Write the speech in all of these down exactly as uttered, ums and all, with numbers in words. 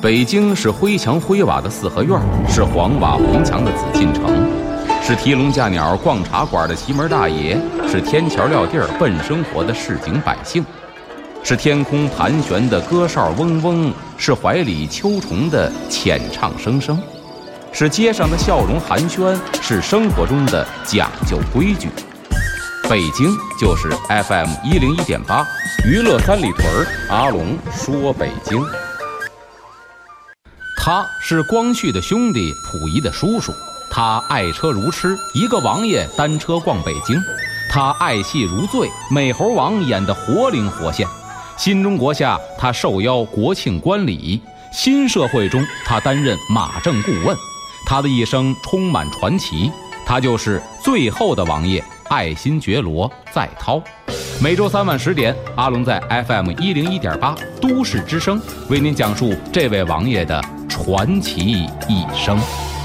北京是灰墙灰瓦的四合院，是黄瓦红墙的紫禁城，是提笼架鸟逛茶馆的奇门大爷，是天桥撂地儿奔生活的市井百姓，是天空盘旋的歌哨嗡嗡，是怀里秋虫的浅唱声声，是街上的笑容寒暄，是生活中的讲究规矩。北京就是 F M 一零一点八，娱乐三里屯，阿龙说北京。他是光绪的兄弟，溥仪的叔叔。他爱车如痴，一个王爷单车逛北京。他爱戏如醉，美猴王演得活灵活现。新中国下，他受邀国庆观礼；新社会中，他担任马政顾问。他的一生充满传奇，他就是最后的王爷，爱新觉罗在涛。每周三晚十点，阿龙在 F M 一零一点八都市之声为您讲述这位王爷的传奇一生。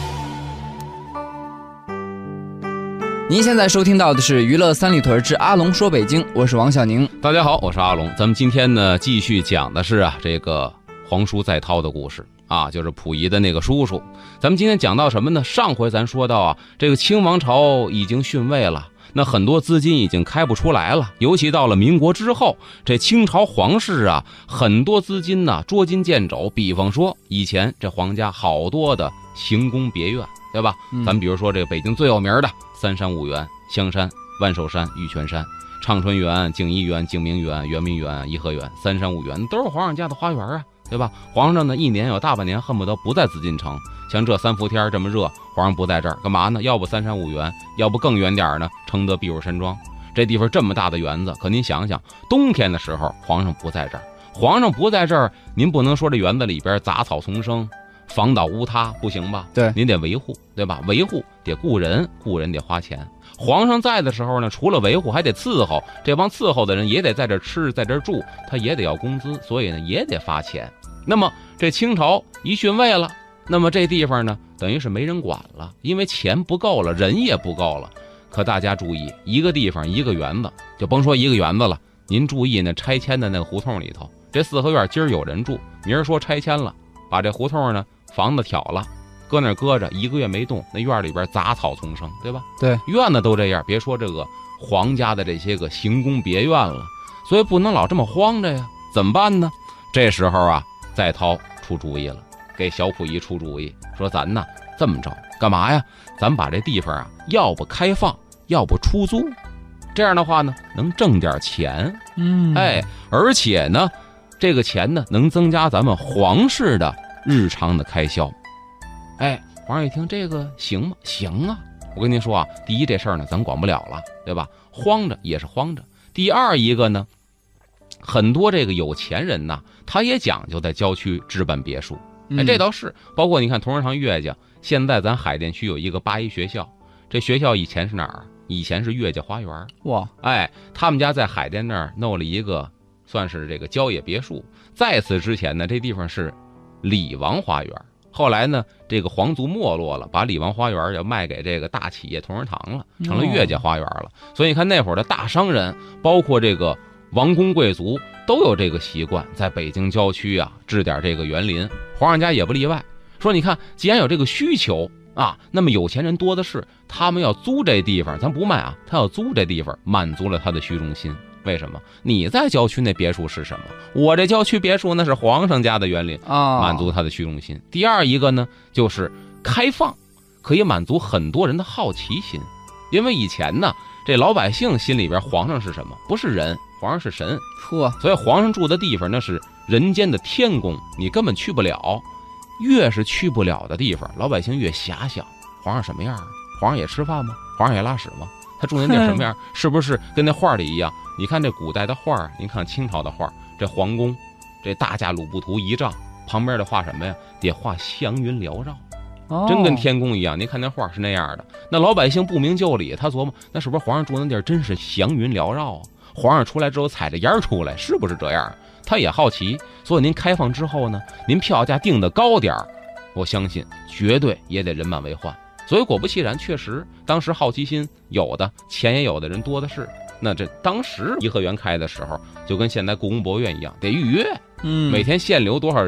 您现在收听到的是娱乐三里屯之阿龙说北京，我是王小宁。 大家好，我是阿龙。咱们今天呢继续讲的是啊这个皇叔在涛的故事啊，就是溥仪的那个叔叔。咱们今天讲到什么呢？上回咱说到啊，这个清王朝已经逊位了，那很多资金已经开不出来了，尤其到了民国之后，这清朝皇室啊，很多资金呢捉襟见肘。比方说以前这皇家好多的行宫别院，对吧？嗯、咱们比如说这个北京最有名的三山五园，香山、万寿山、玉泉山、畅春园、景怡园、景明园、圆明园、颐和园，三山五园都是皇上家的花园啊，对吧？皇上呢一年有大半年恨不得不在紫禁城，像这三伏天这么热，皇上不在这儿干嘛呢？要不三山五园，要不更远点呢，承德避暑山庄。这地方这么大的园子，可您想想，冬天的时候皇上不在这儿，皇上不在这儿，您不能说这园子里边杂草丛生，房倒屋塌，不行吧？ 对， 您得维护，对吧？维护得雇人，雇人得花钱。皇上在的时候呢，除了维护还得伺候，这帮伺候的人也得在这吃，在这住，他也得要工资，所以呢也得发钱。那么这清朝一逊位了，那么这地方呢等于是没人管了，因为钱不够了，人也不够了。可大家注意，一个地方一个园子，就甭说一个园子了，您注意那拆迁的那个胡同里头，这四合院今儿有人住，明儿说拆迁了，把这胡同呢房子挑了，搁那搁着，一个月没动，那院里边杂草丛生，对吧？ 对， 院子都这样，别说这个皇家的这些个行宫别院了，所以不能老这么荒着呀。怎么办呢？这时候啊，在涛出主意了，给小溥仪出主意，说咱呢这么着，干嘛呀？咱把这地方啊，要不开放，要不出租，这样的话呢，能挣点钱。 嗯， 哎，而且呢，这个钱呢，能增加咱们皇室的日常的开销。哎，皇上一听这个行吗？行啊！我跟您说啊，第一这事儿呢，咱管不了了，对吧？慌着也是慌着。第二一个呢，很多这个有钱人呐，他也讲究在郊区置办别墅。哎，这倒是，包括你看同仁堂岳家，现在咱海淀区有一个八一学校，这学校以前是哪儿？以前是岳家花园。 哇， 哎，他们家在海淀那儿弄了一个，算是这个郊野别墅。在此之前呢，这地方是李王花园。后来呢，这个皇族没落了，把李王花园要卖给这个大企业同仁堂了，成了岳家花园了。所以你看那会儿的大商人，包括这个王公贵族，都有这个习惯，在北京郊区啊置点这个园林。皇上家也不例外。说你看，既然有这个需求啊，那么有钱人多的是，他们要租这地方，咱不卖啊，他要租这地方，满足了他的虚荣心。为什么？你在郊区那别墅是什么？我这郊区别墅那是皇上家的园林啊，满足他的虚荣心。第二一个呢，就是开放，可以满足很多人的好奇心。因为以前呢，这老百姓心里边皇上是什么？不是人，皇上是神。 呵， 所以皇上住的地方那是人间的天宫，你根本去不了。越是去不了的地方，老百姓越遐想，皇上什么样？皇上也吃饭吗？皇上也拉屎吗？他住那地儿什么样？是不是跟那画里一样？你看这古代的画，您看清朝的画，这皇宫，这大驾鲁布图仪仗旁边得画什么呀？得画祥云缭绕，哦，真跟天宫一样。您看那画是那样的，那老百姓不明就里，他琢磨，那是不是皇上住那地儿真是祥云缭绕啊？皇上出来之后踩着烟出来，是不是这样？他也好奇。所以您开放之后呢，您票价定的高点，我相信绝对也得人满为患。所以果不其然，确实当时好奇心有的，钱也有的人多的是。那这当时颐和园开的时候，就跟现在故宫博物院一样，得预约，嗯，每天限流多少人，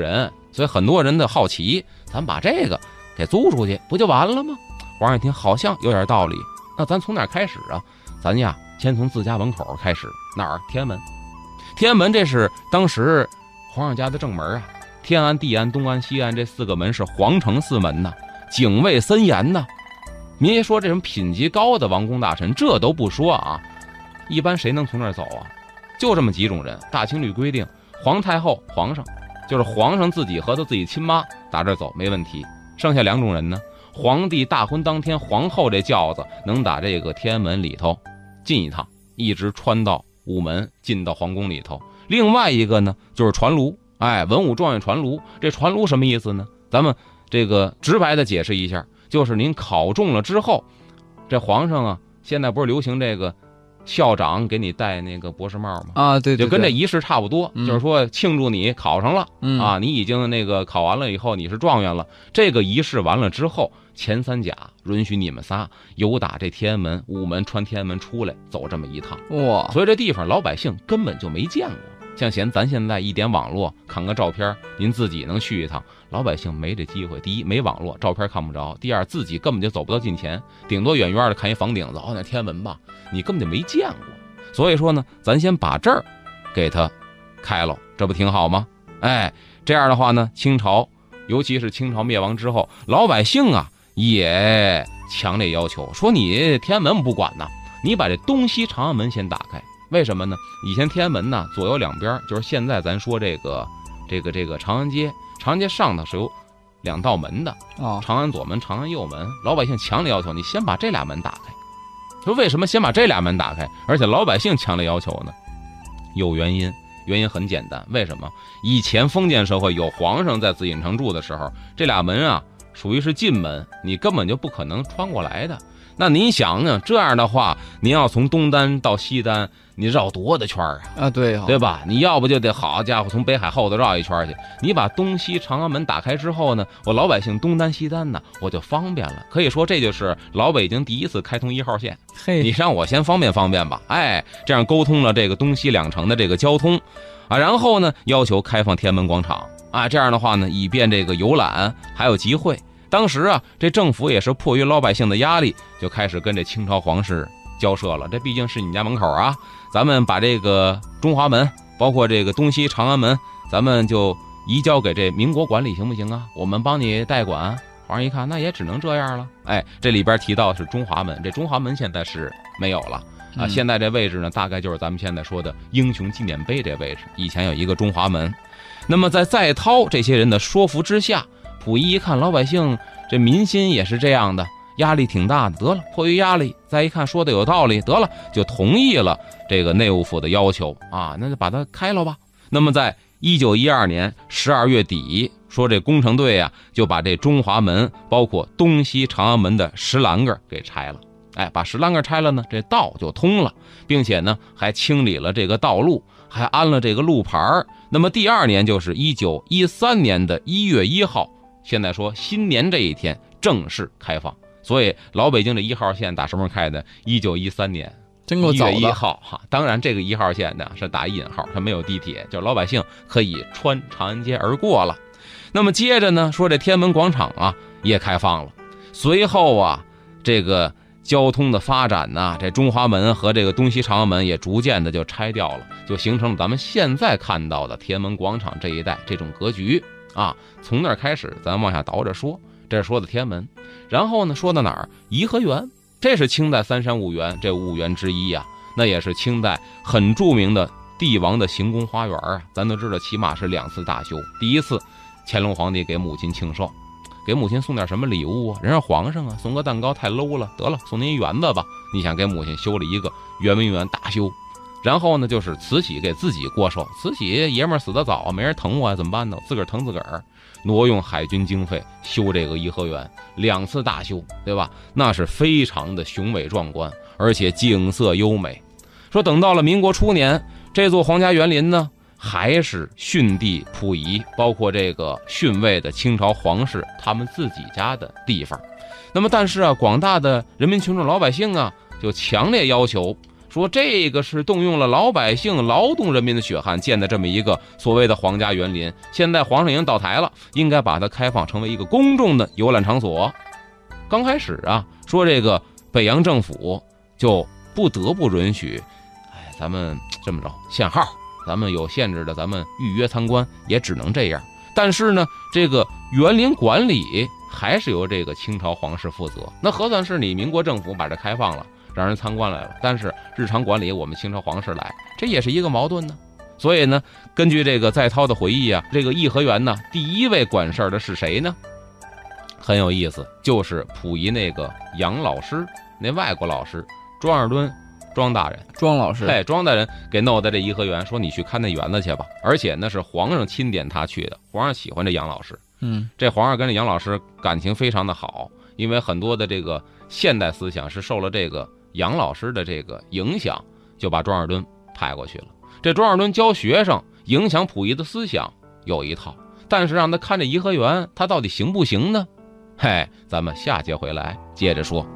所以很多人的好奇，咱把这个给租出去不就完了吗？皇上一听好像有点道理，那咱从哪儿开始啊？咱呀先从自家门口开始，哪儿？天安门。天安门这是当时皇上家的正门啊，天安、地安、东安、西安这四个门是皇城四门呐，警卫森严呐。您别说这种品级高的王公大臣，这都不说啊，一般谁能从那儿走啊？就这么几种人。大清律规定，皇太后、皇上，就是皇上自己和他自己亲妈打这儿走没问题。剩下两种人呢，皇帝大婚当天，皇后这轿子能打这个天安门里头进一趟，一直穿到午门，进到皇宫里头。另外一个呢，就是传炉，哎，文武状元传炉。这传炉什么意思呢？咱们这个直白的解释一下，就是您考中了之后，这皇上啊，现在不是流行这个校长给你戴那个博士帽吗？ 啊，对对对， 就跟这仪式差不多， 嗯、 就是说庆祝你考上了、嗯、啊，你已经那个考完了以后你是状元了。这个仪式完了之后，前三甲允许你们仨由打这天安门午门穿天安门出来走这么一趟。 哇， 所以这地方老百姓根本就没见过。像现咱现在一点网络看个照片，您自己能去一趟，老百姓没这机会。第一，没网络，照片看不着；第二，自己根本就走不到近前，顶多远远的看一房顶子，哦，那天安门吧，你根本就没见过。所以说呢，咱先把这儿给它开了，这不挺好吗？哎，这样的话呢，清朝尤其是清朝灭亡之后，老百姓啊也强烈要求说，你天安门不管呐，你把这东西长安门先打开。为什么呢？以前天安门呢，左右两边就是现在咱说这个这个这个长安街，长安街上头是有两道门的， 哦， 长安左门、长安右门。老百姓强烈要求你先把这俩门打开。说为什么先把这俩门打开？而且老百姓强烈要求呢？有原因，原因很简单。为什么？以前封建社会有皇上在紫禁城住的时候，这俩门啊属于是禁门，你根本就不可能穿过来的。那您想想，这样的话，您要从东单到西单，你绕多大圈啊？ 啊，对、哦， 对吧？你要不就得好家伙从北海后头绕一圈去。你把东西长安门打开之后呢，我老百姓东单西单呢，我就方便了。可以说这就是老北京第一次开通一号线。 嘿， 你让我先方便方便吧，哎，这样沟通了这个东西两城的这个交通啊，然后呢，要求开放天安门广场啊，这样的话呢，以便这个游览还有集会。当时啊，这政府也是迫于老百姓的压力，就开始跟这清朝皇室交涉了。这毕竟是你家门口啊，咱们把这个中华门，包括这个东西长安门，咱们就移交给这民国管理，行不行啊？我们帮你代管。皇上一看，那也只能这样了。哎，这里边提到是中华门，这中华门现在是没有了啊。现在这位置呢，大概就是咱们现在说的英雄纪念碑这位置。以前有一个中华门。那么在在涛这些人的说服之下，溥仪一看老百姓这民心也是这样的，压力挺大的，得了，迫于压力，再一看说的有道理，得了，就同意了这个内务府的要求啊，那就把它开了吧。那么在一九一二年十二月底，说这工程队啊就把这中华门包括东西长安门的石栏杆给拆了。哎，把石栏杆拆了呢，这道就通了，并且呢还清理了这个道路，还安了这个路牌。那么第二年就是一九一三年的一月一号，现在说新年这一天正式开放。所以老北京这一号线打什么时候开的？一九一三年， 真够早的。 一月一号哈，当然这个一号线呢是打引号，它没有地铁，就是老百姓可以穿长安街而过了。那么接着呢，说这天安门广场啊也开放了。随后啊，这个交通的发展呢、啊，这中华门和这个东西长安门也逐渐的就拆掉了，就形成了咱们现在看到的天安门广场这一带这种格局啊。从那儿开始，咱往下倒着说，这是说的天安门。然后呢，说到哪儿？颐和园，这是清代三山五园这五园之一啊，那也是清代很著名的帝王的行宫花园啊。咱都知道，起码是两次大修。第一次，乾隆皇帝给母亲庆寿，给母亲送点什么礼物啊？人家皇上啊，送个蛋糕太 low 了，得了，送您一园子吧。你想给母亲修了一个圆明园大修。然后呢，就是慈禧给自己过寿，慈禧爷们儿死得早，没人疼我怎么办呢？自个儿疼自个儿，挪用海军经费修这个颐和园，两次大修，对吧？那是非常的雄伟壮观，而且景色优美。说等到了民国初年，这座皇家园林呢，还是训帝溥仪，包括这个训位的清朝皇室他们自己家的地方。那么但是啊，广大的人民群众老百姓啊，就强烈要求说这个是动用了老百姓劳动人民的血汗建的这么一个所谓的皇家园林，现在皇上已经倒台了，应该把它开放成为一个公众的游览场所。刚开始啊，说这个北洋政府就不得不允许，哎，咱们这么着限号，咱们有限制的，咱们预约参观也只能这样。但是呢，这个园林管理还是由这个清朝皇室负责。那核算是你民国政府把这开放了，让人参观来了，但是日常管理我们清朝皇室来，这也是一个矛盾呢。所以呢，根据这个在涛的回忆啊，这个颐和园呢，第一位管事儿的是谁呢？很有意思，就是溥仪那个杨老师，那外国老师庄尔敦，庄大人， 庄老师， 哎，庄大人给弄在这颐和园，说你去看那园子去吧。而且呢，是皇上钦点他去的，皇上喜欢这杨老师。 嗯， 这皇上跟这杨老师感情非常的好，因为很多的这个现代思想是受了这个杨老师的这个影响，就把庄尔敦派过去了。这庄尔敦教学生，影响溥仪的思想有一套，但是让他看这颐和园，他到底行不行呢？嘿，咱们下节回来接着说。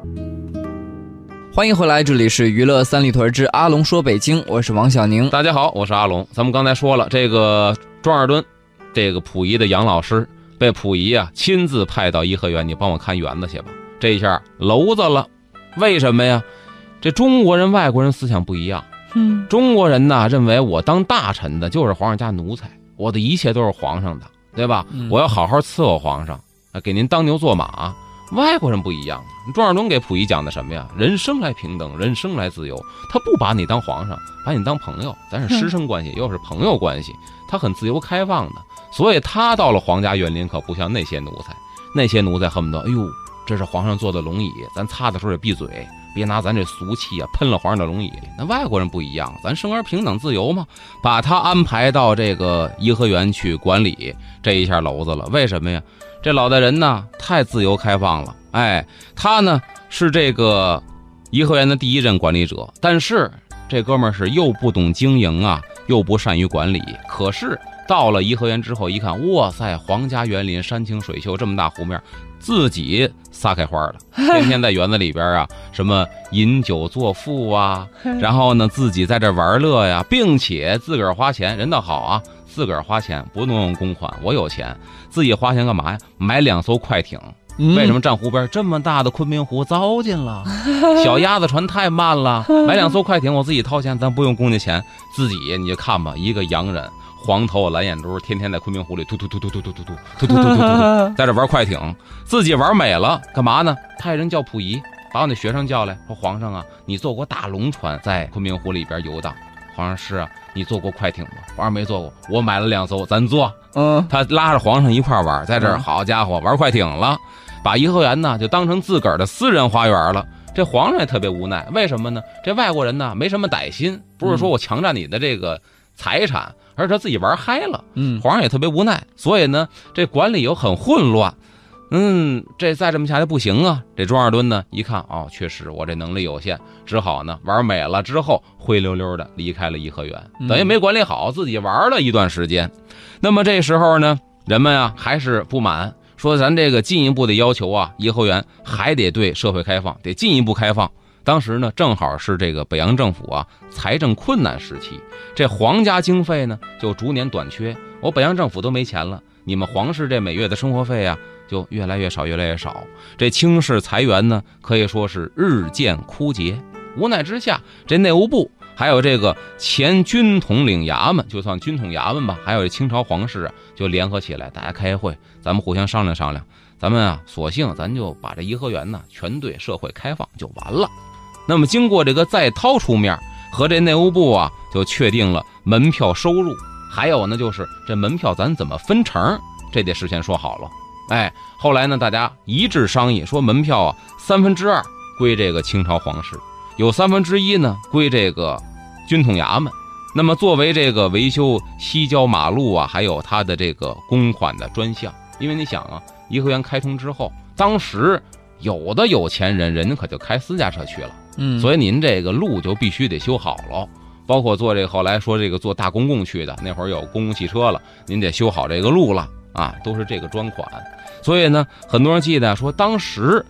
欢迎回来，这里是娱乐三里屯之阿龙说北京，我是王小宁。 大家好，我是阿龙。咱们刚才说了，这个庄尔敦，这个溥仪的杨老师被溥仪啊亲自派到颐和园，你帮我看园子去吧。这一下娄子了，为什么呀？这中国人外国人思想不一样。 嗯， 中国人呢认为我当大臣的就是皇上家奴才，我的一切都是皇上的，对吧？ 嗯、 我要好好伺候皇上，给您当牛做马。外国人不一样，庄尔敦给溥仪讲的什么呀？人生来平等，人生来自由。他不把你当皇上，把你当朋友，咱是师生关系，又是朋友关系，他很自由开放的。所以他到了皇家园林，可不像那些奴才，那些奴才恨不得，哎呦，这是皇上坐的龙椅，咱擦的时候也闭嘴，别拿咱这俗气啊喷了皇上的龙椅。那外国人不一样，咱生而平等自由嘛，把他安排到这个颐和园去管理，这一下娄子了。为什么呀？这老大人呢太自由开放了，哎，他呢是这个颐和园的第一任管理者，但是这哥们儿是又不懂经营啊，又不善于管理。可是到了颐和园之后一看，哇塞，皇家园林山清水秀，这么大湖面，自己撒开花了，天天在园子里边啊，什么饮酒作赋啊，然后呢自己在这玩乐呀，并且自个儿花钱，人倒好啊，自个儿花钱不能用公款，我有钱，自己花钱干嘛呀？买两艘快艇。为什么站湖边？这么大的昆明湖糟践了，小鸭子船太慢了，买两艘快艇我自己掏钱，咱不用公家钱，自己你就看吧，一个洋人，黄头蓝眼珠，天天在昆明湖里突突突突突突突突突突突突突，在这玩快艇，自己玩美了，干嘛呢？派人叫溥仪，把我那学生叫来，说皇上啊，你坐过大龙船在昆明湖里边游荡？皇上是啊，你坐过快艇吗？皇上没坐过，我买了两艘，咱坐。 嗯， 他拉着皇上一块玩，在这儿，好家伙，玩快艇了，把颐和园呢就当成自个儿的私人花园了。这皇上也特别无奈，为什么呢？这外国人呢没什么歹心，不是说我强占你的这个财产，而是他自己玩嗨了。 嗯， 皇上也特别无奈，所以呢，这管理又很混乱。嗯，这再这么下去不行啊！这庄尔敦呢，一看哦，确实我这能力有限，只好呢玩美了之后，灰溜溜的离开了颐和园，等于没管理好，自己玩了一段时间。那么这时候呢，人们啊还是不满，说咱这个进一步的要求啊，颐和园还得对社会开放，得进一步开放。当时呢，正好是这个北洋政府啊财政困难时期，这皇家经费呢就逐年短缺，我北洋政府都没钱了，你们皇室这每月的生活费啊就越来越少，越来越少。这清室财源呢，可以说是日渐枯竭。无奈之下，这内务部还有这个前军统领衙门，就算军统衙门吧，还有清朝皇室啊，就联合起来，大家开会，咱们互相商量商量，咱们啊，索性咱就把这颐和园呢全对社会开放就完了。那么经过这个在涛出面和这内务部啊，就确定了门票收入，还有呢就是这门票咱怎么分成，这得事先说好了。哎，后来呢，大家一致商议说，门票啊三分之二归这个清朝皇室，有三分之一呢归这个军统衙门。那么作为这个维修西郊马路啊，还有它的这个公款的专项，因为你想啊，颐和园开通之后，当时有的有钱人，人家可就开私家车去了， 嗯， 所以您这个路就必须得修好了。包括做这个后来说这个坐大公共去的，那会儿有公共汽车了，您得修好这个路了啊，都是这个专款。所以呢，很多人记得说，当时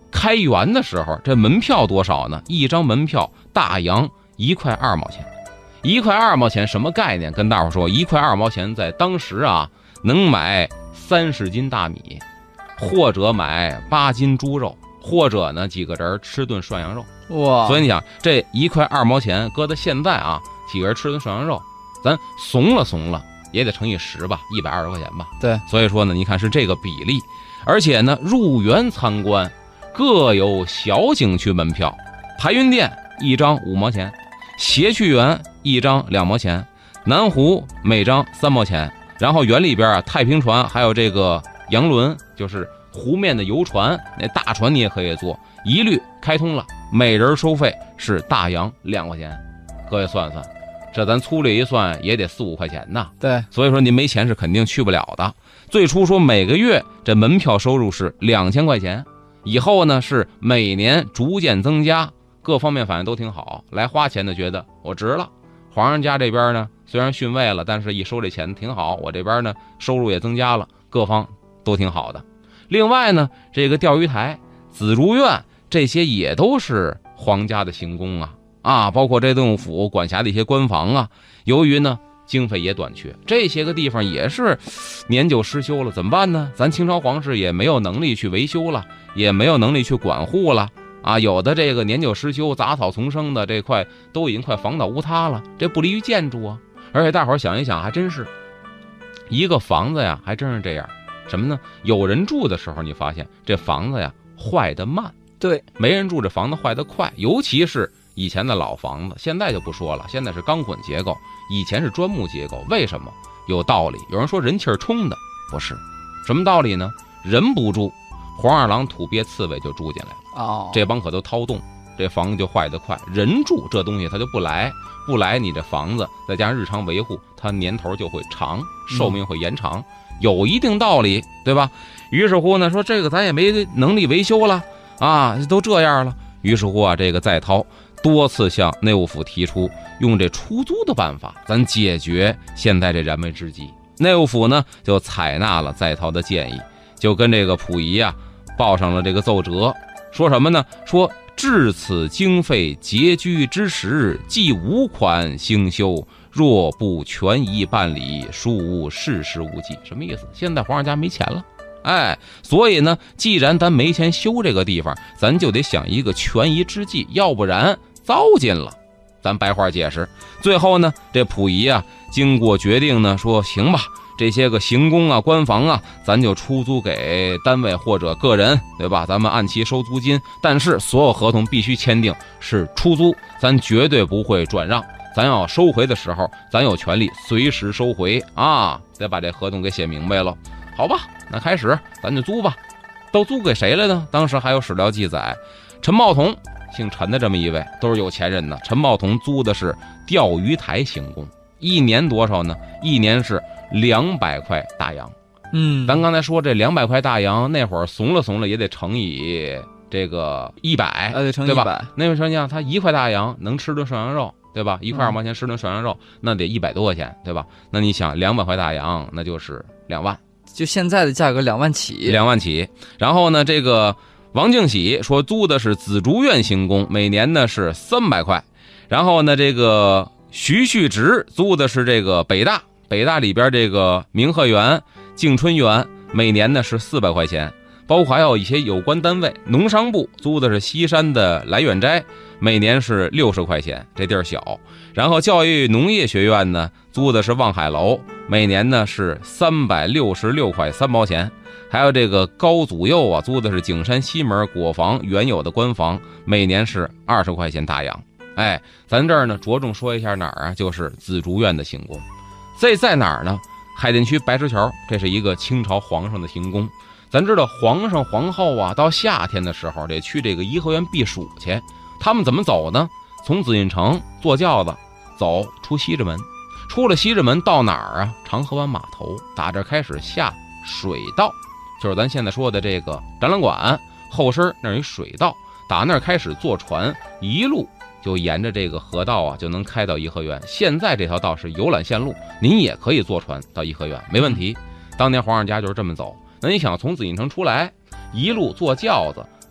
开园的时候，这门票多少呢？一张门票大洋一块二毛钱，一块二毛钱什么概念？跟大伙说，一块二毛钱在当时啊，能买三十斤大米，或者买八斤猪肉，或者呢几个人吃顿涮羊肉。 哇！ 所以你想，这一块二毛钱搁到现在啊，几个人吃顿涮羊肉，咱怂了怂了也得乘以十吧，一百二十块钱吧。 对， 所以说呢，你看是这个比例，而且呢，入园参观各有小景区门票，排云殿一张五毛钱，谐趣园一张两毛钱，南湖每张三毛钱，然后园里边啊，太平船还有这个洋轮，就是湖面的游船，那大船你也可以坐，一律开通了，每人收费是大洋两块钱。各位算算，这咱粗略一算也得四五块钱呐。 对， 所以说您没钱是肯定去不了的。最初说每个月这门票收入是两千块钱，以后呢是每年逐渐增加，各方面反应都挺好。来花钱的觉得我值了，皇上家这边呢虽然逊位了，但是一收这钱挺好，我这边呢收入也增加了，各方都挺好的。另外呢，这个钓鱼台、紫竹院这些也都是皇家的行宫啊啊，包括这洞府管辖的一些官房啊，由于呢经费也短缺，这些个地方也是年久失修了，怎么办呢？咱清朝皇室也没有能力去维修了，也没有能力去管护了啊，有的这个年久失修、杂草丛生的这块都已经快房倒屋塌了，这不利于建筑啊。而且大伙儿想一想，还真是一个房子呀，还真是这样。什么呢？有人住的时候，你发现这房子呀坏得慢， 对， 没人住这房子坏得快，尤其是以前的老房子，现在就不说了，现在是钢混结构，以前是砖木结构。为什么？有道理。有人说人气儿冲的，不是。什么道理呢？人不住，黄二郎、土鳖、刺猬就住进来了， 哦， 这帮可都掏动，这房子就坏得快。人住这东西它就不来，不来你这房子再加上日常维护，它年头就会长，寿命会延长，嗯、有一定道理，对吧？于是乎呢，说这个咱也没能力维修了啊，都这样了。于是乎啊，这个在涛多次向内务府提出用这出租的办法，咱解决现在这燃眉之急。内务府呢就采纳了在涛的建议，就跟这个溥仪啊报上了这个奏折，说什么呢？说至此经费拮据之时，既无款兴修，若不权宜办理，庶务事事无济。什么意思？现在皇上家没钱了。哎，所以呢，既然咱没钱修这个地方，咱就得想一个权宜之计，要不然糟践了。咱白话解释，最后呢，这溥仪啊，经过决定呢，说行吧，这些个行宫啊、官房啊，咱就出租给单位或者个人，对吧？咱们按期收租金，但是所有合同必须签订是出租，咱绝对不会转让。咱要收回的时候，咱有权利随时收回啊，得把这合同给写明白了。好吧，那开始咱就租吧。都租给谁了呢？当时还有史料记载，陈茂同，姓陈的这么一位，都是有钱人呢。陈茂同租的是钓鱼台行宫，一年多少呢？一年是两百块大洋。 嗯， 咱刚才说这两百块大洋，那会儿怂了怂了也得乘以这个一百， 呃，乘以对吧？ 一百。 那位说你想，他一块大洋能吃顿涮羊肉，对吧？一块二毛钱吃顿涮羊肉，那得一百多块钱，对吧？那你想两百块大洋，那就是两万。 就现在的价格两万起， 两万起。然后呢，这个王敬喜说租的是紫竹院行宫，每年呢是三百块。然后呢，这个徐旭直租的是这个北大，北大里边这个明鹤园、敬春园，每年呢是四百块钱。包括还有一些有关单位，农商部租的是西山的来远斋，每年是六十块钱，这地儿小。然后教育农业学院呢租的是望海楼，每年呢是三百六十六块三毛钱。还有这个高祖佑啊租的是景山西门果房原有的官房，每年是二十块钱大洋。哎，咱这儿呢着重说一下哪儿啊，就是紫竹院的行宫。这在哪儿呢？海淀区白石桥，这是一个清朝皇上的行宫。咱知道皇上皇后啊，到夏天的时候得去这个颐和园避暑去。他们怎么走呢？从紫禁城坐轿子走出西直门，出了西直门到哪儿啊？长河湾码头，打这开始下水道，就是咱现在说的这个展览馆后身那儿有水道，打那儿开始坐船，一路就沿着这个河道啊，就能开到颐和园。现在这条道是游览线路，您也可以坐船到颐和园，没问题。当年皇上家就是这么走。那你想从紫禁城出来，一路坐轿子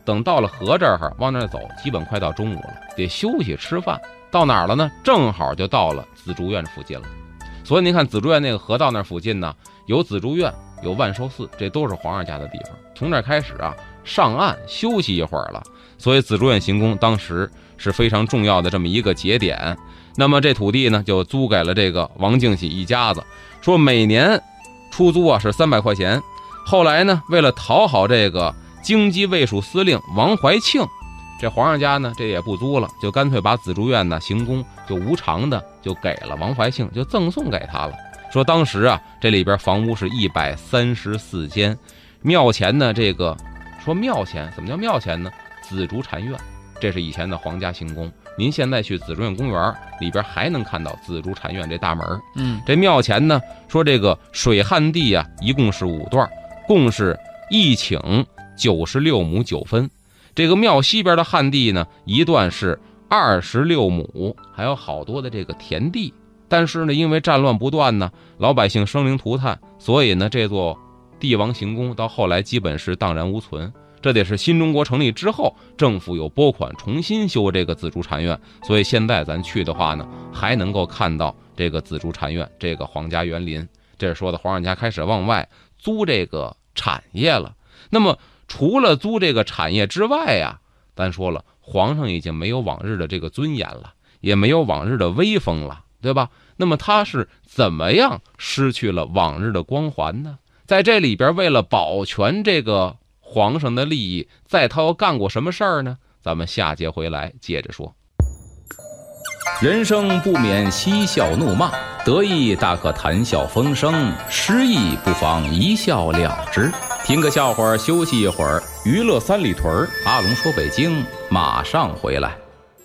等到了河这儿往那儿走，基本快到中午了，得休息吃饭。到哪儿了呢？正好就到了紫竹院附近了。所以您看紫竹院那个河道那附近呢，有紫竹院，有万寿寺，这都是皇上家的地方。从这儿开始啊，上岸休息一会儿了。所以紫竹院行宫当时是非常重要的这么一个节点。那么这土地呢，就租给了这个王敬喜一家子，说每年出租啊是三百块钱。后来呢，为了讨好这个京畿卫戍司令王怀庆，这皇上家呢这也不租了，就干脆把紫竹院呢行宫就无偿的就给了王怀庆，就赠送给他了。说当时啊，这里边房屋是一百三十四间，庙前呢这个说庙前怎么叫庙前呢？紫竹禅院，这是以前的皇家行宫。您现在去紫竹院公园里边还能看到紫竹禅院这大门。 嗯， 这庙前呢说这个水旱地啊，一共是五段，共是一顷九十六亩九分。这个庙西边的旱地呢，一段是二十六亩，还有好多的这个田地。但是呢，因为战乱不断呢，老百姓生灵涂炭，所以呢，这座帝王行宫到后来基本是荡然无存。这得是新中国成立之后，政府有拨款重新修这个紫竹禅院，所以现在咱去的话呢，还能够看到这个紫竹禅院，这个皇家园林。这是说的皇上家开始往外租这个产业了。那么除了租这个产业之外呀，咱说了，皇上已经没有往日的这个尊严了，也没有往日的威风了，对吧？那么他是怎么样失去了往日的光环呢？在这里边，为了保全这个皇上的利益，在他又干过什么事儿呢？咱们下节回来接着说。 人生不免嬉笑怒骂，得意大可谈笑风生，失意不妨一笑了之。听个笑话休息一会儿，娱乐三里屯，阿龙说北京马上回来。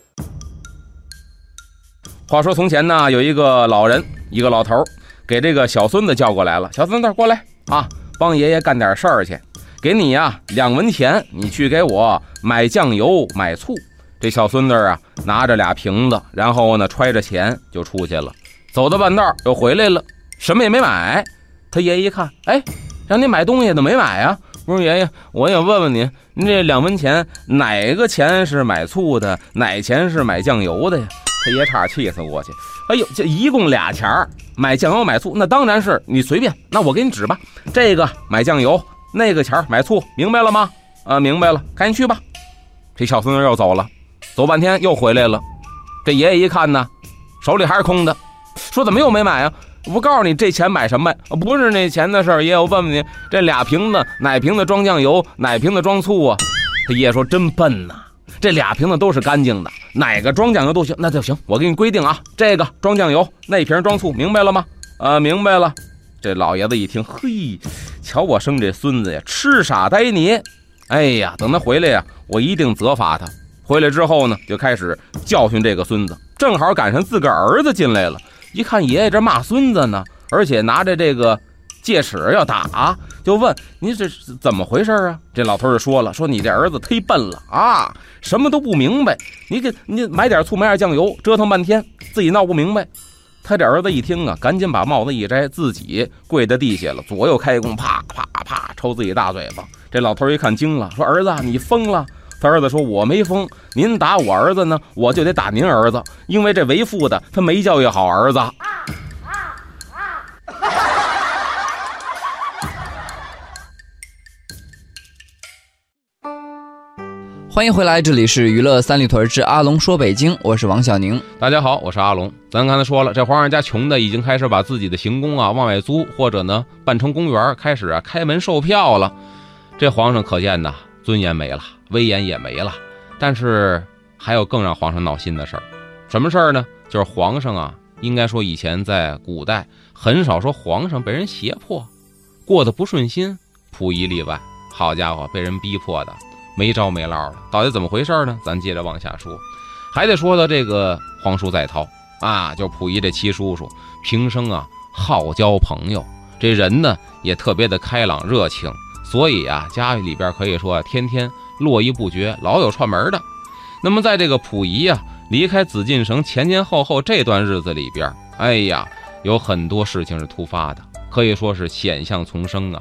话说从前呢，有一个老人，一个老头，给这个小孙子叫过来了，小孙子过来啊，帮爷爷干点事儿去。给你呀、啊、两文钱，你去给我买酱油买醋。这小孙子啊拿着俩瓶子，然后呢揣着钱就出去了。走到半道又回来了，什么也没买。他爷爷一看，哎，让你买东西都没买啊？不是爷爷，我也问问您，您这两文钱哪个钱是买醋的，哪钱是买酱油的呀？他爷差点气死过去。哎呦，这一共俩钱买酱油买醋，那当然是你随便，那我给你指吧，这个买酱油，那个钱买醋，明白了吗？啊，明白了，赶紧去吧。这小孙子又走了，走半天又回来了。这爷爷一看呢，手里还是空的，说怎么又没买啊？我告诉你这钱买什么呀？不是那钱的事儿，爷爷我问问你，这俩瓶子哪瓶子装酱油，哪瓶子装醋啊？这爷爷说真笨呐、啊，这俩瓶子都是干净的，哪个装酱油都行，那就行，我给你规定啊，这个装酱油，那瓶装醋，明白了吗？啊，明白了。这老爷子一听，嘿，瞧我生这孙子呀，痴傻呆泥。哎呀，等他回来呀，我一定责罚他。回来之后呢，就开始教训这个孙子。正好赶上自个儿子进来了，一看爷爷这骂孙子呢，而且拿着这个戒尺要打，就问你这是怎么回事啊？这老头就说了，说你这儿子忒笨了啊，什么都不明白，你给你买点醋买点酱油，折腾半天自己闹不明白。他这儿子一听啊，赶紧把帽子一摘，自己跪在地下了，左右开弓，啪啪啪抽自己大嘴巴。这老头一看惊了，说儿子你疯了。他儿子说我没疯，您打我儿子呢，我就得打您儿子，因为这为父的他没教育好儿子。 欢迎回来，这里是娱乐三里屯之阿龙说北京，我是王小宁。 大家好，我是阿龙。咱刚才说了，这皇上家穷的已经开始把自己的行宫啊往外租，或者呢办成公园，开始啊开门售票了。这皇上可见呐，尊严没了，威严也没了。但是还有更让皇上闹心的事儿，什么事儿呢？就是皇上啊，应该说以前在古代很少说皇上被人胁迫，过得不顺心，溥仪例外。好家伙，被人逼迫的没招没落了，到底怎么回事呢？咱接着往下说。还得说到这个皇叔载涛啊，就溥仪这七叔叔，平生啊好交朋友，这人呢也特别的开朗热情，所以啊家里边可以说天天络绎不绝，老有串门的。那么在这个溥仪啊离开紫禁城前前后后这段日子里边，哎呀有很多事情是突发的，可以说是险象丛生啊。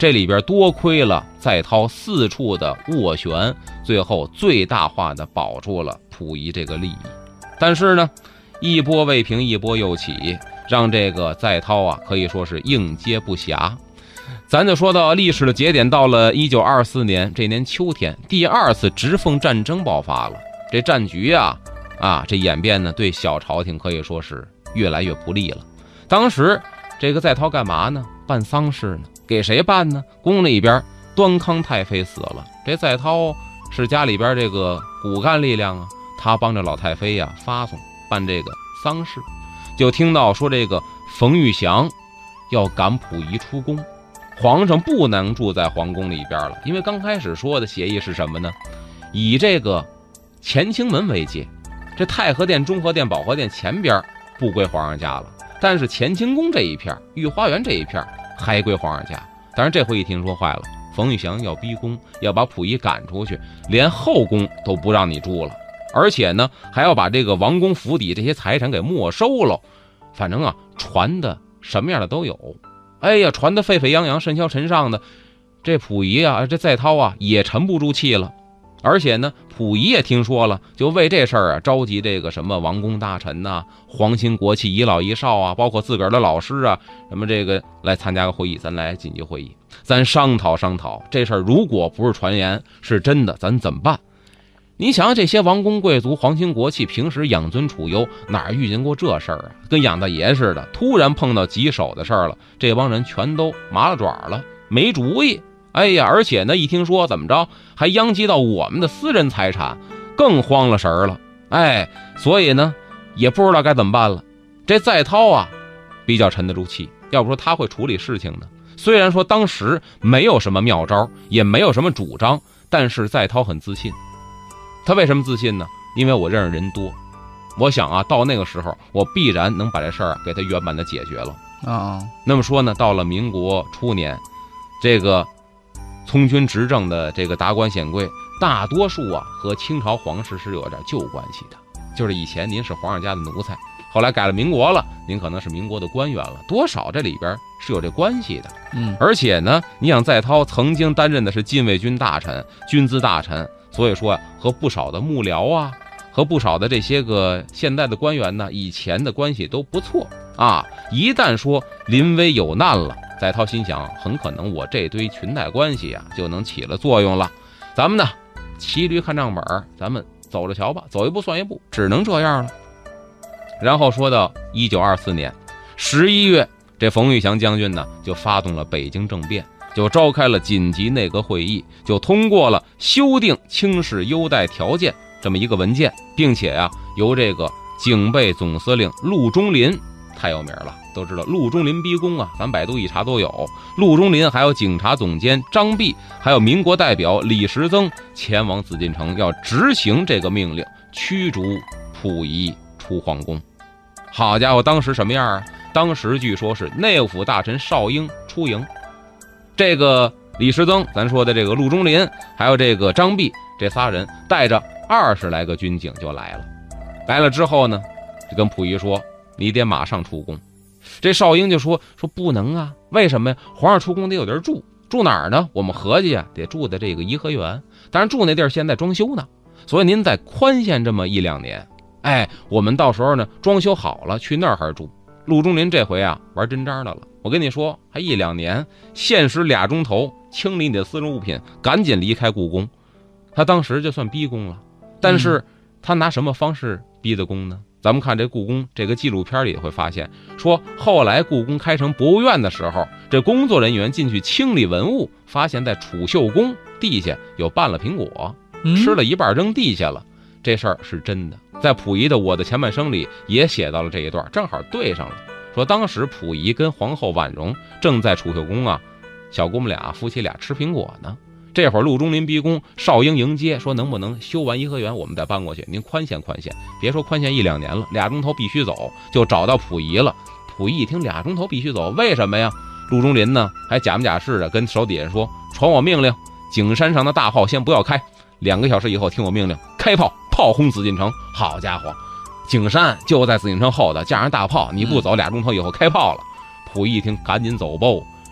这里边多亏了在涛四处的斡旋，最后最大化的保住了溥仪这个利益。但是呢，一波未平一波又起，让这个在涛啊可以说是应接不暇。咱就说到历史的节点，到了一九二四年这年秋天，第二次直奉战争爆发了。这战局啊啊这演变呢，对小朝廷可以说是越来越不利了。当时这个在涛干嘛呢？办丧事呢。给谁办呢？宫里边端康太妃死了，这在涛是家里边这个骨干力量啊，他帮着老太妃呀、啊、发送办这个丧事。就听到说这个冯玉祥要赶溥仪出宫，皇上不能住在皇宫里边了，因为刚开始说的协议是什么呢？以这个乾清门为界，这太和殿、中和殿、保和殿前边不归皇上家了，但是乾清宫这一片、御花园这一片还归皇上家。当然这回一听说坏了，冯玉祥要逼宫，要把溥仪赶出去，连后宫都不让你住了，而且呢还要把这个王宫府邸这些财产给没收了。反正啊传的什么样的都有，哎呀传的沸沸扬扬、甚嚣尘上的。这溥仪啊，这在涛啊也沉不住气了。而且呢溥仪也听说了，就为这事儿啊召集这个什么王公大臣呐、啊、皇亲国戚、遗老遗少啊，包括自个儿的老师啊，什么这个来参加个会议，咱来紧急会议，咱商讨商讨这事儿，如果不是传言是真的，咱怎么办？你想想这些王公贵族、皇亲国戚平时养尊处优，哪遇见过这事儿啊？跟养大爷似的，突然碰到棘手的事儿了，这帮人全都麻了爪了，没主意。哎呀，而且呢一听说怎么着还殃及到我们的私人财产，更慌了神儿了。哎，所以呢也不知道该怎么办了。这在涛啊比较沉得住气，要不说他会处理事情呢。虽然说当时没有什么妙招，也没有什么主张，但是在涛很自信。他为什么自信呢？因为我认识人多，我想啊到那个时候我必然能把这事儿给他圆满的解决了啊。 那么说呢，到了民国初年，这个从军执政的这个达官显贵，大多数啊和清朝皇室是有点旧关系的，就是以前您是皇上家的奴才，后来改了民国了，您可能是民国的官员了，多少这里边是有这关系的。 嗯， 而且呢，你想在涛曾经担任的是禁卫军大臣、军资大臣，所以说啊，和不少的幕僚啊，和不少的这些个现代的官员呢，以前的关系都不错啊。一旦说临危有难了，在涛心想，很可能我这堆裙带关系啊就能起了作用了。咱们呢骑驴看账本，咱们走着瞧吧，走一步算一步，只能这样了。然后说到一九二四年十一月，这冯玉祥将军呢就发动了北京政变，就召开了紧急内阁会议，就通过了修订清室优待条件这么一个文件，并且呀、啊、由这个警备总司令陆中林，太有名了，都知道陆中林逼宫啊，咱百度一查都有。陆中林还有警察总监张弼，还有民国代表李时增前往紫禁城，要执行这个命令，驱逐溥仪出皇宫。好家伙，当时什么样啊？当时据说是内务府大臣邵英出营，这个李时增，咱说的这个陆中林，还有这个张弼，这仨人带着二十来个军警就来了。来了之后呢，就跟溥仪说，你得马上出宫。这邵英就说说不能啊，为什么呀？皇上出宫得有地儿住，住哪儿呢？我们合计啊，得住在这个颐和园，当然住那地儿现在装修呢，所以您再宽限这么一两年，哎，我们到时候呢装修好了去那儿还住。陆中林这回啊玩真章的了，我跟你说，还一两年，限时俩钟头清理你的私人物品，赶紧离开故宫。他当时就算逼宫了，但是他拿什么方式逼的宫呢？咱们看这故宫这个纪录片里会发现，说后来故宫开成博物院的时候，这工作人员进去清理文物，发现在储秀宫地下有半了苹果，吃了一半扔地下了。这事儿是真的，在溥仪的《我的前半生》里也写到了这一段，正好对上了。说当时溥仪跟皇后婉容正在储秀宫啊，小姑母俩夫妻俩吃苹果呢。这会儿陆中林逼宫，邵英迎接说，能不能修完颐和园我们再搬过去，您宽限宽限，别说宽限一两年了，俩钟头必须走。就找到溥仪了。溥仪一听俩钟头必须走，为什么呀？陆中林呢还假模假式的跟手底下说，传我命令，景山上的大炮先不要开，两个小时以后听我命令开炮，炮轰紫禁城。好家伙，景山就在紫禁城后头，架上大炮，你不走俩钟头以后开炮了。溥仪一听赶紧走吧，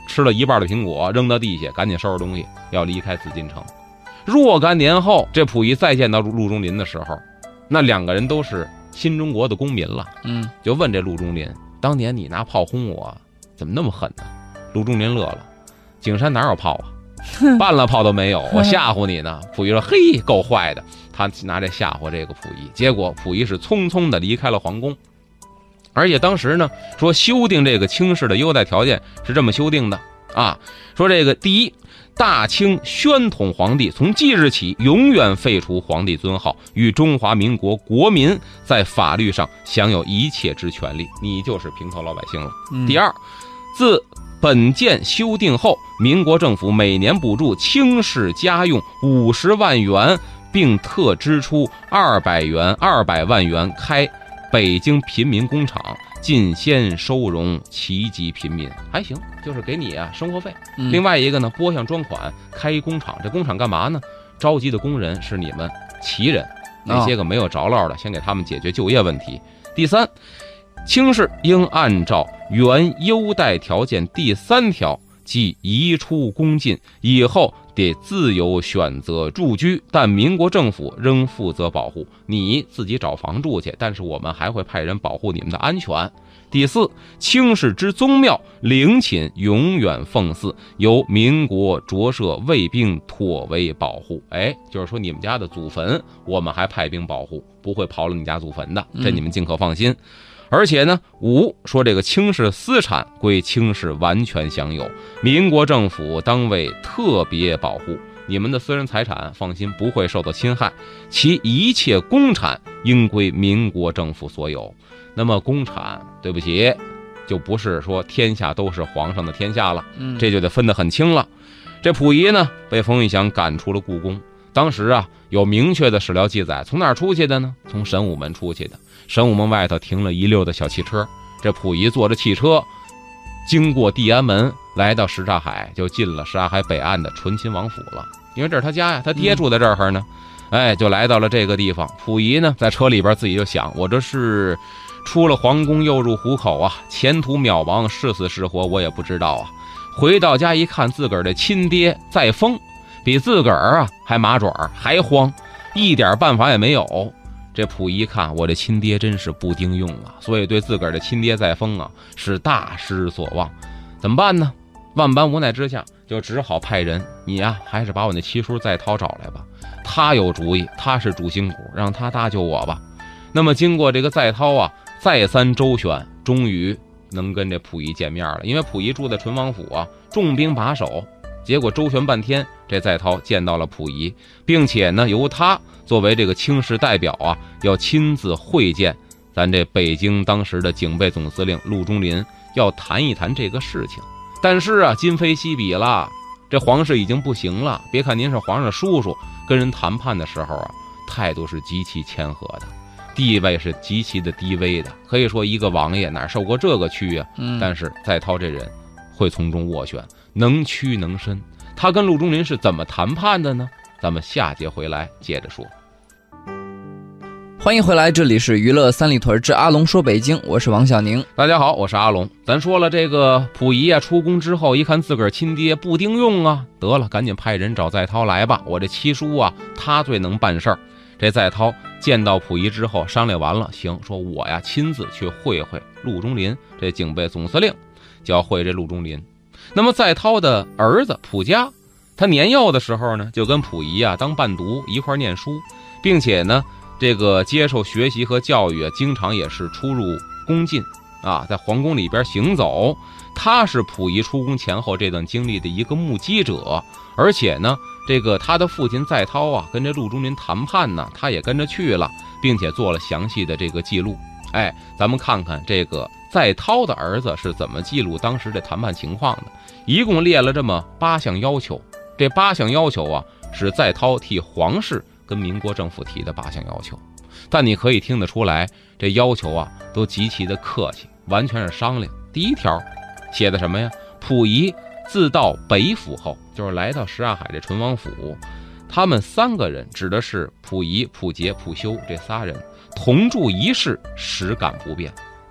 吃了一半的苹果扔到地下，赶紧收拾东西要离开紫禁城。若干年后，这溥仪再见到陆中林的时候，那两个人都是新中国的公民了。 嗯， 就问这陆中林，当年你拿炮轰我，怎么那么狠呢？陆中林乐了，景山哪有炮啊？半了炮都没有，我吓唬你呢。溥仪说：“嘿，够坏的。”他拿这吓唬这个溥仪，结果溥仪是匆匆的离开了皇宫。而且当时呢，说修订这个清室的优待条件是这么修订的啊，说这个第一，大清宣统皇帝从即日起永远废除皇帝尊号，与中华民国国民在法律上享有一切之权利，你就是平头老百姓了。 嗯、 第二，自本件修订后，民国政府每年补助清室家用五十万元，并特支出二百元、二百万元开北京贫民工厂，尽先收容其级贫民，还行，就是给你啊生活费。 嗯、 另外一个呢，拨项专款开一工厂，这工厂干嘛呢？召集的工人是你们旗人，那些个没有着落的，先给他们解决就业问题。第三，清室应按照原优待条件第三条，即移出宫禁以后得自由选择住居，但民国政府仍负责保护，你自己找房住去，但是我们还会派人保护你们的安全。第四，清室之宗庙陵寝永远奉祀，由民国着设卫兵妥为保护。哎，就是说你们家的祖坟我们还派兵保护，不会刨了你家祖坟的，这你们尽可放心。嗯，而且呢，五说这个清室私产归清室完全享有，民国政府当为特别保护，你们的私人财产放心不会受到侵害，其一切公产应归民国政府所有。那么公产，对不起，就不是说天下都是皇上的天下了，这就得分得很清了。这溥仪呢，被冯玉祥赶出了故宫。当时啊，有明确的史料记载，从哪儿出去的呢？从神武门出去的。神武门外头停了一溜的小汽车，这溥仪坐着汽车经过地安门，来到什刹海，就进了什刹海北岸的醇亲王府了。因为这是他家呀，他爹住在这儿呢，嗯、哎，就来到了这个地方。溥仪呢，在车里边自己就想，我这是出了皇宫又入虎口啊，前途渺茫，是死是活我也不知道啊。回到家一看，自个儿的亲爹在疯，比自个儿啊还麻爪还慌，一点办法也没有。这溥仪看，我这亲爹真是不丁用啊，所以对自个儿的亲爹在疯啊是大失所望。怎么办呢？万般无奈之下，就只好派人，你呀、啊、还是把我那七叔载涛找来吧，他有主意，他是主心骨，让他搭救我吧。那么经过这个载涛啊再三周旋，终于能跟这溥仪见面了。因为溥仪住在醇王府啊，重兵把守，结果周旋半天，这载涛见到了溥仪，并且呢，由他作为这个清室代表啊，要亲自会见咱这北京当时的警备总司令陆中林，要谈一谈这个事情。但是啊，今非昔比了，这皇室已经不行了。别看您是皇上的叔叔，跟人谈判的时候啊，态度是极其谦和的，地位是极其的低微的，可以说一个王爷哪受过这个屈啊？嗯，但是载涛这人会从中斡旋，能屈能伸。他跟陆中林是怎么谈判的呢？咱们下节回来接着说。 欢迎回来，这里是娱乐三里屯之阿龙说北京，我是王小宁。 大家好，我是阿龙。咱说了，这个溥仪啊出宫之后，一看自个儿亲爹不丁用啊，得了，赶紧派人找载涛来吧。我这七叔啊，他最能办事儿。这载涛见到溥仪之后，商量完了，行，说我呀亲自去会会陆中林，这警备总司令，就要会这陆中林。那么载涛的儿子溥家，他年幼的时候呢，就跟溥仪啊当伴读一块念书，并且呢，这个接受学习和教育啊，经常也是出入宫禁啊，在皇宫里边行走。他是溥仪出宫前后这段经历的一个目击者，而且呢，这个他的父亲载涛啊，跟这陆中林谈判呢，他也跟着去了，并且做了详细的这个记录。哎，咱们看看这个载涛的儿子是怎么记录当时的谈判情况的。一共列了这么八项要求，这八项要求啊，是载涛替皇室跟民国政府提的八项要求。但你可以听得出来，这要求啊都极其的客气，完全是商量。第一条写的什么呀？溥仪自到北府后，就是来到什刹海这醇王府，他们三个人指的是溥仪、溥杰、溥修这仨人同住一室，实感不便。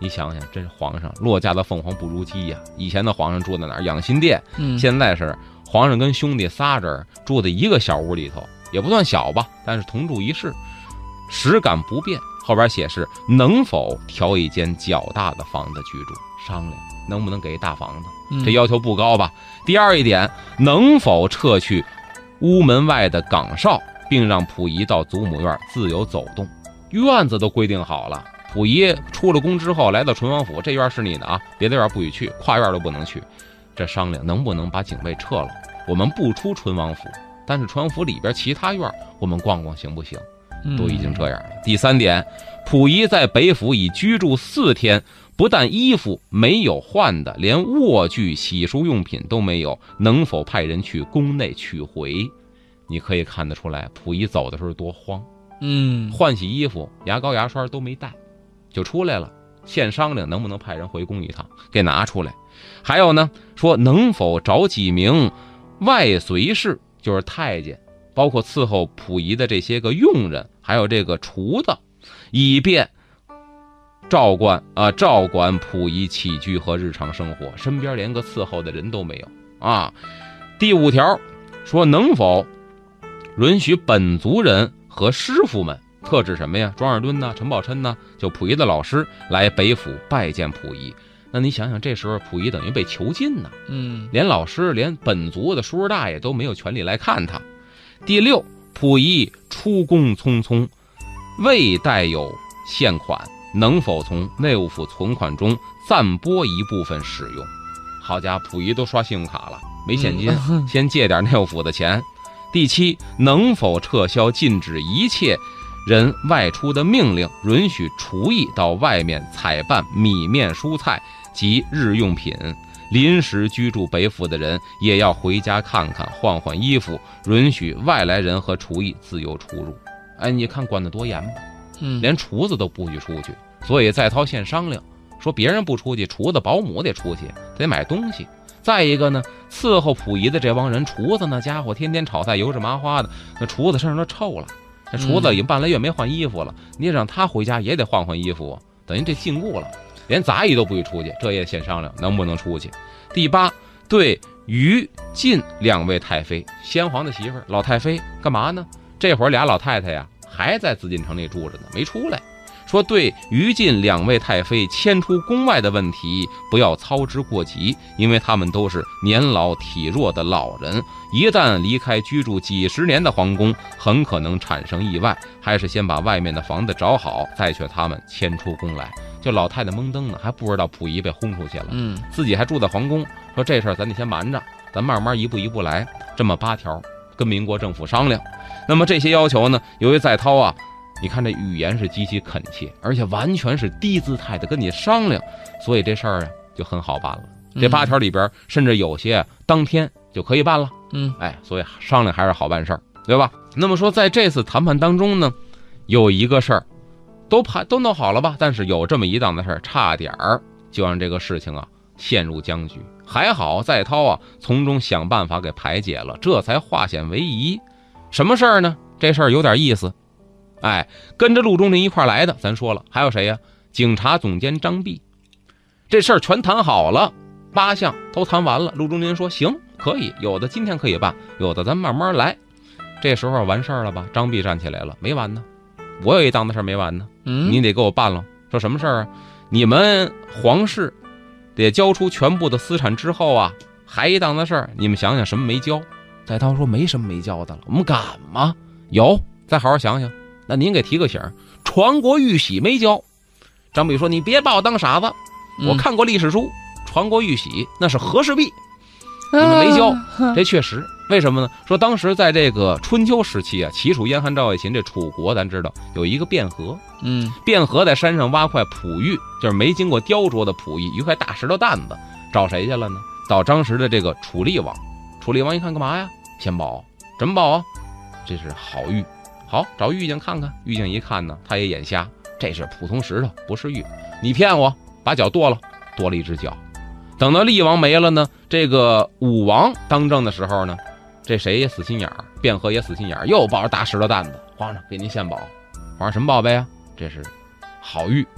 你想想，这皇上落架的凤凰不如鸡呀！以前的皇上住在哪儿？养心殿。 嗯， 现在是皇上跟兄弟仨人住在一个小屋里头，也不算小吧，但是同住一室，实感不便。后边写是能否调一间较大的房子居住，商量能不能给大房子， 嗯、 这要求不高吧？第二一点，能否撤去屋门外的岗哨，并让溥仪到祖母院自由走动？院子都规定好了，溥仪出了宫之后来到淳王府，这院是你的啊，别的院不许去，跨院都不能去。这商量能不能把警卫撤了，我们不出淳王府，但是淳王府里边其他院我们逛逛行不行？都已经这样了。嗯、第三点，溥仪在北府已居住四天，不但衣服没有换的，连卧具、洗漱用品都没有，能否派人去宫内取回？你可以看得出来，溥仪走的时候多慌。 嗯， 换洗衣服、牙膏、牙刷都没带，就出来了。现商量能不能派人回宫一趟，给拿出来。还有呢，说能否找几名外随侍，就是太监，包括伺候溥仪的这些个佣人，还有这个厨子，以便照管啊、呃、照管溥仪起居和日常生活，身边连个伺候的人都没有啊。第五条说，能否允许本族人和师傅们，特指什么呀？庄尔敦呐、陈宝琛呐，就溥仪的老师来北府拜见溥仪。那你想想，这时候溥仪等于被囚禁呢， 嗯， 连老师、连本族的叔叔大爷都没有权利来看他。第六，溥仪出宫匆匆，未带有现款，能否从内务府存款中暂拨一部分使用？好家伙，溥仪都刷信用卡了，没现金，嗯、先借点内务府的钱。第七，能否撤销禁止一切人外出的命令，允许厨役到外面采办米面蔬菜及日用品？临时居住北府的人也要回家看看，换换衣服，允许外来人和厨役自由出入。哎，你看管得多严吧？ 嗯， 连厨子都不许出去。所以在涛现商量说，别人不出去，厨子、保姆得出去，得买东西。再一个呢，伺候溥仪的这帮人，厨子那家伙天天炒菜油脂麻花的，那厨子身上都臭了。那厨子已经半来月没换衣服了，你让他回家也得换换衣服啊，等于这禁锢了。连杂役都不许出去，这也先商量能不能出去。第八，对于禁两位太妃，先皇的媳妇儿老太妃干嘛呢？这会儿俩老太太呀还在紫禁城里住着呢，没出来。说对于禁两位太妃迁出宫外的问题不要操之过急，因为他们都是年老体弱的老人，一旦离开居住几十年的皇宫，很可能产生意外，还是先把外面的房子找好，再劝他们迁出宫来。就老太太蒙登呢，还不知道溥仪被轰出去了， 嗯， 自己还住在皇宫，说这事儿咱得先瞒着，咱慢慢一步一步来。这么八条跟民国政府商量。那么这些要求呢，由于在涛啊，你看这语言是极其恳切，而且完全是低姿态的跟你商量，所以这事儿啊就很好办了。这八条里边甚至有些当天就可以办了， 嗯， 哎，所以商量还是好办事儿，对吧？那么说在这次谈判当中呢，有一个事儿都排都弄好了吧，但是有这么一档子事儿，差点儿就让这个事情啊陷入僵局。还好在涛啊从中想办法给排解了，这才化险为夷。什么事儿呢？这事儿有点意思。哎，跟着陆中林一块来的，咱说了，还有谁呀？警察总监张弼。这事儿全谈好了，八项都谈完了。陆中林说行，可以，有的今天可以办，有的咱慢慢来。这时候完事儿了吧？张弼站起来了，没完呢，我有一档子事儿没完呢， 嗯， 你得给我办了。说什么事儿啊？你们皇室得交出全部的私产之后啊，还一档子事儿，你们想想什么没交？在涛说没什么没交的了，我们敢吗？有，再好好想想。那您给提个醒，传国玉玺没交。张弼说你别把我当傻子，我看过历史书，传国玉玺那是和氏璧，你们没交，这确实。为什么呢？说当时在这个春秋时期啊，齐楚燕汉赵魏秦这楚国，咱知道有一个汴河， 嗯， 汴河在山上挖块璞玉，就是没经过雕琢的璞玉，一块大石头担子，找谁去了呢？到当时的这个楚厉王。楚厉王一看干嘛呀？献宝，怎么宝啊？这是好玉。好，找玉匠看看。玉匠一看呢，他也眼瞎，这是普通石头，不是玉，你骗我，把脚剁了，剁了一只脚。等到厉王没了呢，这个武王当政的时候呢，这谁也死心眼儿，卞和也死心眼儿，又抱着大石头担子，皇上给您献宝。皇上什么宝贝啊？这是好玉。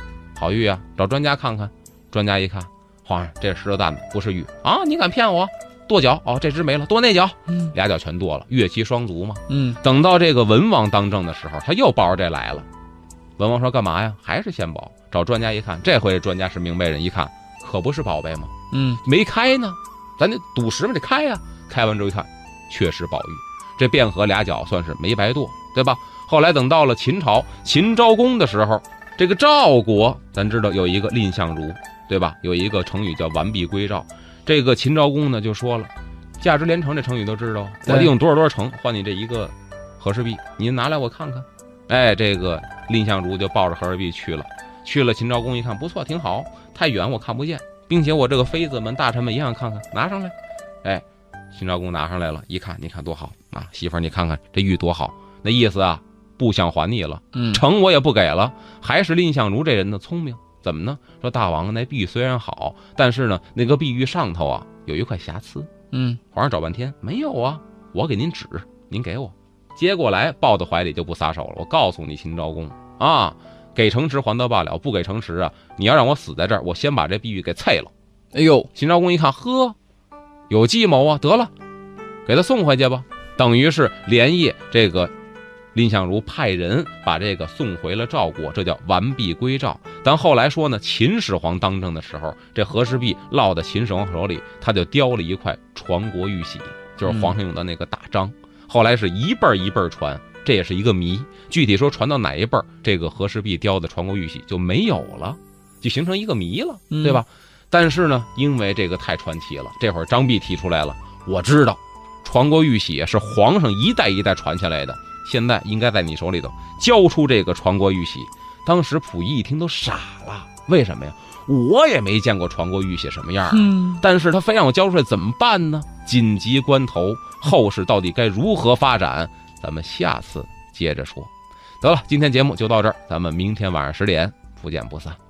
好玉啊，找专家看看。专家一看，皇上这石头蛋子不是玉啊，你敢骗我？跺脚，哦，这只没了，跺那脚， 嗯， 俩脚全跺了，乐齐双足嘛。 嗯， 等到这个文王当政的时候，他又抱着这来了。文王说干嘛呀？还是献宝。找专家一看，这回专家是明白人，一看可不是宝贝吗？ 嗯， 没开呢，咱这赌石嘛，得开呀。开完之后一看，确实宝玉，这卞和俩脚算是没白跺，对吧？后来等到了秦朝秦昭公的时候，这个赵国咱知道有一个蔺相如，对吧？有一个成语叫完璧归赵。这个秦昭公呢就说了，价值连城这成语都知道，我利用多少多少城换你这一个和氏璧，你拿来我看看。哎，这个蔺相如就抱着和氏璧去了。去了，秦昭公一看不错，挺好，太远我看不见，并且我这个妃子们大臣们一样看看，拿上来。哎，秦昭公拿上来了，一看，你看多好啊，媳妇儿你看看这玉多好，那意思啊不想还你了， 嗯， 城我也不给了。还是蔺相如这人的聪明，怎么呢？说大王那璧虽然好，但是呢那个碧玉上头啊有一块瑕疵。 嗯， 皇上找半天没有啊，我给您指，您给我。接过来抱到怀里就不撒手了。我告诉你秦昭公啊，给城池还得罢了，不给城池啊，你要让我死在这儿，我先把这碧玉给碎了。 哎呦， 秦昭公一看，呵，有计谋啊，得了，给他送回去吧。等于是连夜这个蔺相如派人把这个送回了赵国，这叫完璧归赵。但后来说呢，秦始皇当政的时候，这和氏璧落在秦始皇手里，他就雕了一块传国玉玺，就是皇上用的那个大章。嗯、后来是一辈一辈传，这也是一个谜。具体说传到哪一辈，这个和氏璧雕的传国玉玺就没有了，就形成一个谜了，对吧？嗯、但是呢，因为这个太传奇了，这会儿张弼提出来了，我知道传国玉玺是皇上一代一代传下来的，现在应该在你手里头交出这个传国玉玺。当时溥仪一听都傻了，为什么呀？我也没见过传国玉玺什么样、啊嗯、但是他非让我交出来怎么办呢？紧急关头，后事到底该如何发展，咱们下次接着说。得了，今天节目就到这儿，咱们明天晚上十点不见不散。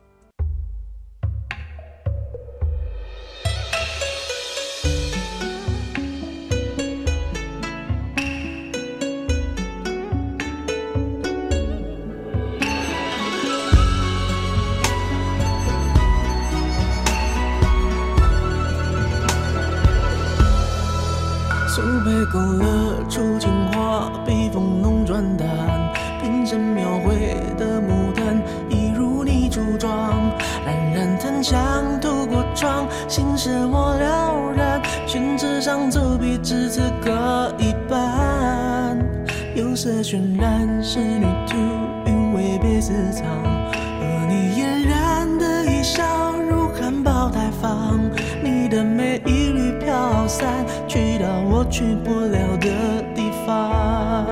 苏北勾勒出情画，笔锋浓转淡，平生描绘的牡丹，一如你初妆。冉冉檀香透过窗，心事我了然。宣纸上走笔至此各一半，釉色渲染仕女图，韵味被私藏。而你嫣然的一笑，如含苞待放。你的美一缕飘散，去到我去不了的地方。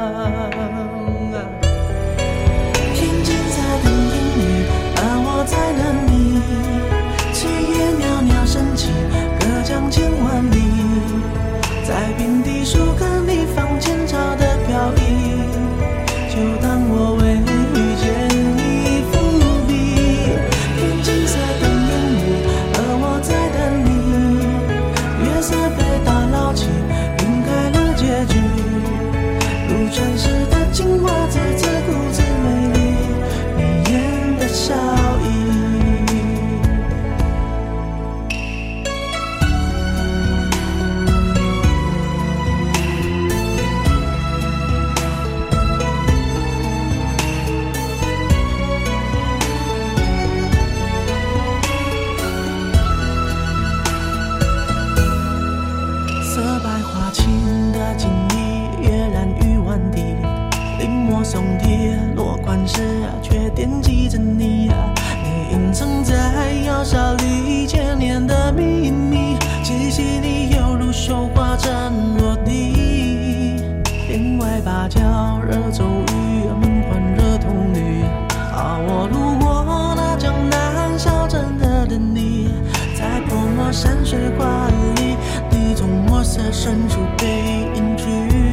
天青色等烟雨，而我在等你。炊烟袅袅升起，隔江千万里。在平地树根里放前朝的飘逸，就当我为遇见你伏笔。天青色等烟雨，而我在等你。月色被打捞起，晕开了结局。如传世的情话，字字故字美丽，你眼的笑意。松铁落款时啊，却惦记着你啊。你隐藏在窑烧里千年的秘密，气息里犹如绣花针落地。帘外芭蕉惹骤雨，门环惹铜绿。啊，我路过那江南小镇的等你，在泼墨山水画里，你从墨色深处被隐去。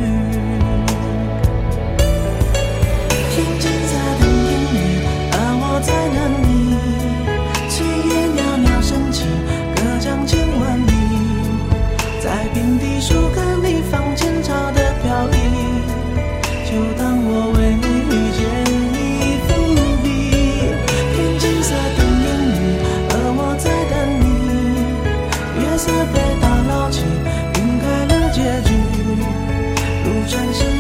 天青色等烟雨，而我在等你。炊烟袅袅升起，隔江千万里。在平地树根里放前朝的飘逸，就当我为遇见你伏笔。天青色传心